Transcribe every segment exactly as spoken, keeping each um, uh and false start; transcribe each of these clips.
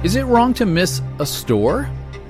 Is it wrong to miss a store?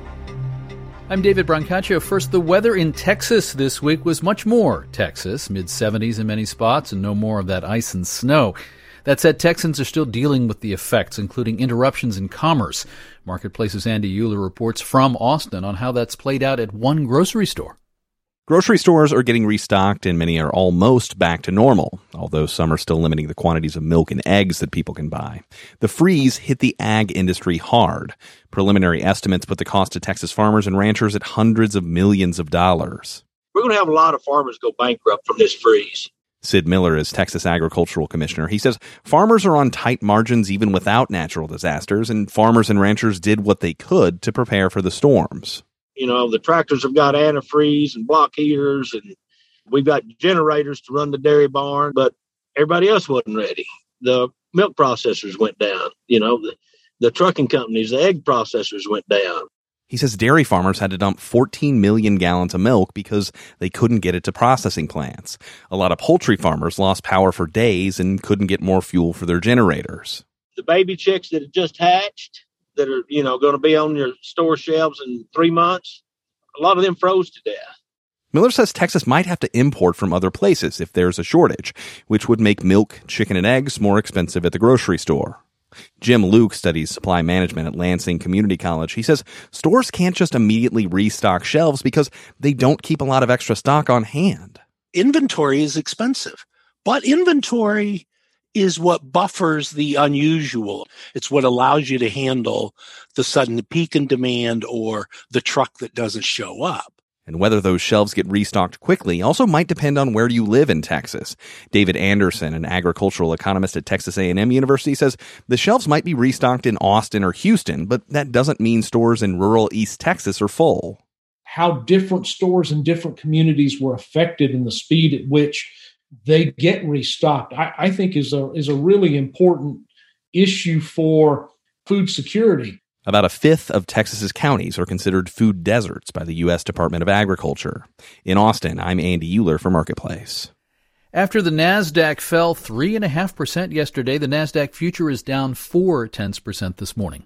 I'm David Brancaccio. First, the weather in Texas this week was much more Texas, mid seventies in many spots and no more of that ice and snow. That said, Texans are still dealing with the effects, including interruptions in commerce. Marketplace's Andy Euler reports from Austin on how that's played out at one grocery store. Grocery stores are getting restocked and many are almost back to normal, although some are still limiting the quantities of milk and eggs that people can buy. The freeze hit the ag industry hard. Preliminary estimates put the cost to Texas farmers and ranchers at hundreds of millions of dollars. We're going to have a lot of farmers go bankrupt from this freeze. Sid Miller is Texas Agricultural Commissioner. He says farmers are on tight margins even without natural disasters, and farmers and ranchers did what they could to prepare for the storms. You know, the tractors have got antifreeze and block heaters, and we've got generators to run the dairy barn, but everybody else wasn't ready. The milk processors went down. You know, the, the trucking companies, the egg processors went down. He says dairy farmers had to dump fourteen million gallons of milk because they couldn't get it to processing plants. A lot of poultry farmers lost power for days and couldn't get more fuel for their generators. The baby chicks that had just hatched, that are, you know, going to be on your store shelves in three months, a lot of them froze to death. Miller says Texas might have to import from other places if there's a shortage, which would make milk, chicken, and eggs more expensive at the grocery store. Jim Luke studies supply management at Lansing Community College. He says stores can't just immediately restock shelves because they don't keep a lot of extra stock on hand. Inventory is expensive, but inventory is what buffers the unusual. It's what allows you to handle the sudden peak in demand or the truck that doesn't show up. And whether those shelves get restocked quickly also might depend on where you live in Texas. David Anderson, an agricultural economist at Texas A and M University, says the shelves might be restocked in Austin or Houston, but that doesn't mean stores in rural East Texas are full. How different stores in different communities were affected and the speed at which they get restocked, I, I think is a is a really important issue for food security. About a fifth of Texas's counties are considered food deserts by the U S Department of Agriculture. In Austin, I'm Andy Euler for Marketplace. After the NASDAQ fell three point five percent yesterday, the NASDAQ future is down four tenths percent this morning.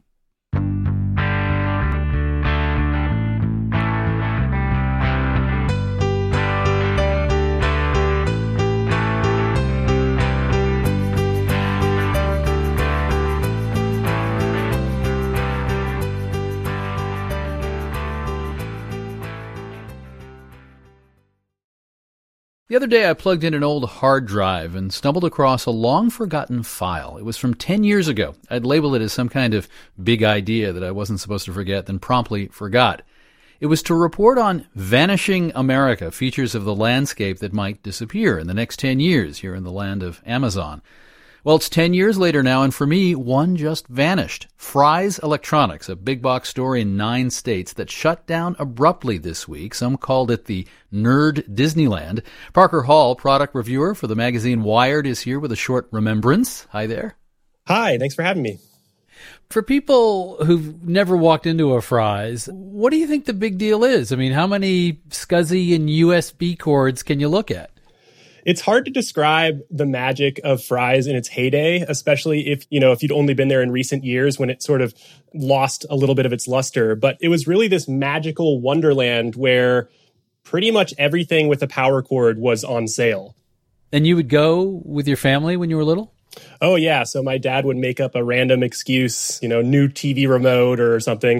The other day I plugged in an old hard drive and stumbled across a long-forgotten file. It was from ten years ago. I'd labeled it as some kind of big idea that I wasn't supposed to forget, then promptly forgot. It was to report on vanishing America, features of the landscape that might disappear in the next ten years here in the land of Amazon. Well, it's ten years later now, and for me, one just vanished. Fry's Electronics, a big box store in nine states that shut down abruptly this week. Some called it the Nerd Disneyland. Parker Hall, product reviewer for the magazine Wired, is here with a short remembrance. Hi there. Hi, thanks for having me. For people who've never walked into a Fry's, what do you think the big deal is? I mean, how many SCSI and U S B cords can you look at? It's hard to describe the magic of Fry's in its heyday, especially if, you know, if you'd only been there in recent years when it sort of lost a little bit of its luster. But it was really this magical wonderland where pretty much everything with a power cord was on sale. And you would go with your family when you were little? Oh, yeah. So my dad would make up a random excuse, you know, new T V remote or something.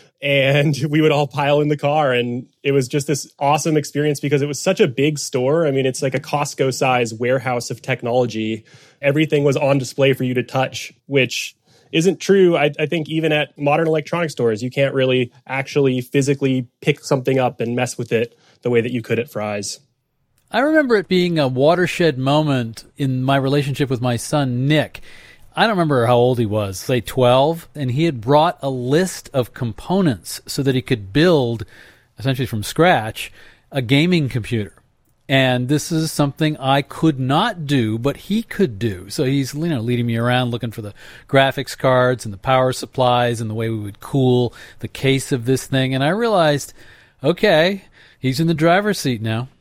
And we would all pile in the car. And it was just this awesome experience because it was such a big store. I mean, it's like a Costco-sized warehouse of technology. Everything was on display for you to touch, which isn't true. I, I think even at modern electronic stores, you can't really actually physically pick something up and mess with it the way that you could at Fry's. I remember it being a watershed moment in my relationship with my son, Nick. I don't remember how old he was, say twelve, and he had brought a list of components so that he could build, essentially from scratch, a gaming computer. And this is something I could not do, but he could do. So he's, you know, leading me around looking for the graphics cards and the power supplies and the way we would cool the case of this thing. And I realized, okay, he's in the driver's seat now.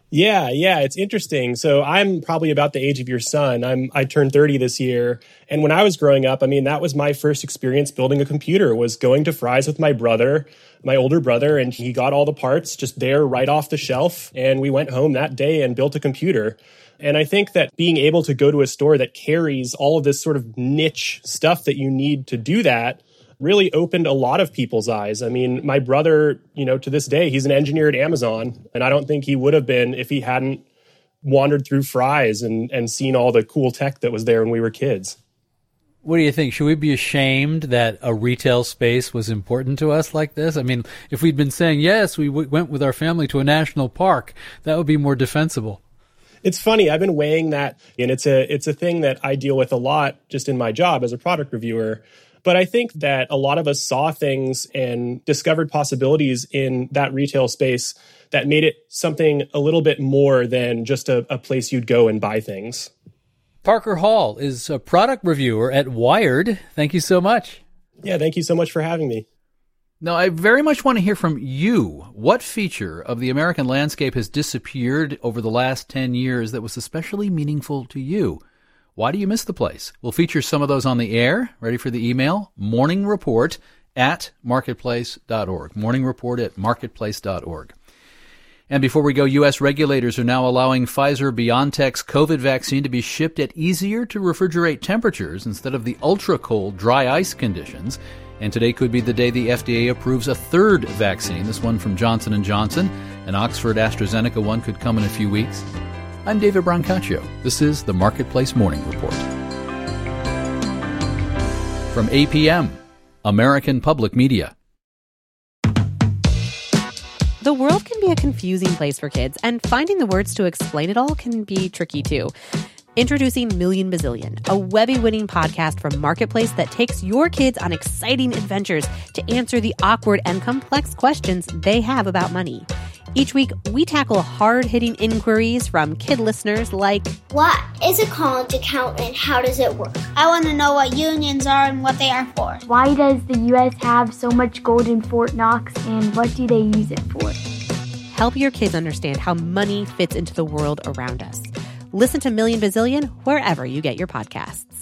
Yeah, yeah, it's interesting. So I'm probably about the age of your son. I'm I turned thirty this year. And when I was growing up, I mean, that was my first experience building a computer, was going to Fry's with my brother, my older brother, and he got all the parts just there right off the shelf. And we went home that day and built a computer. And I think that being able to go to a store that carries all of this sort of niche stuff that you need to do that really opened a lot of people's eyes. I mean, my brother, you know, to this day, he's an engineer at Amazon, and I don't think he would have been if he hadn't wandered through Fry's and, and seen all the cool tech that was there when we were kids. What do you think? Should we be ashamed that a retail space was important to us like this? I mean, if we'd been saying, yes, we w- went with our family to a national park, that would be more defensible. It's funny. I've been weighing that, and it's a it's a thing that I deal with a lot just in my job as a product reviewer. But I think that a lot of us saw things and discovered possibilities in that retail space that made it something a little bit more than just a, a place you'd go and buy things. Parker Hall is a product reviewer at Wired. Thank you so much. Yeah, thank you so much for having me. Now, I very much want to hear from you. What feature of the American landscape has disappeared over the last ten years that was especially meaningful to you? Why do you miss the place? We'll feature some of those on the air. Ready for the email? Morning Report at marketplace dot org. Morning Report at marketplace dot org. And before we go, U S regulators are now allowing Pfizer-BioNTech's COVID vaccine to be shipped at easier to refrigerate temperatures instead of the ultra-cold dry ice conditions. And today could be the day the F D A approves a third vaccine, this one from Johnson and Johnson. An Oxford AstraZeneca one could come in a few weeks. I'm David Brancaccio. This is the Marketplace Morning Report. From A P M, American Public Media. The world can be a confusing place for kids, and finding the words to explain it all can be tricky too. Introducing Million Bazillion, a Webby-winning podcast from Marketplace that takes your kids on exciting adventures to answer the awkward and complex questions they have about money. Each week, we tackle hard-hitting inquiries from kid listeners like, what is a college account and how does it work? I want to know what unions are and what they are for. Why does the U S have so much gold in Fort Knox and what do they use it for? Help your kids understand how money fits into the world around us. Listen to Million Bazillion wherever you get your podcasts.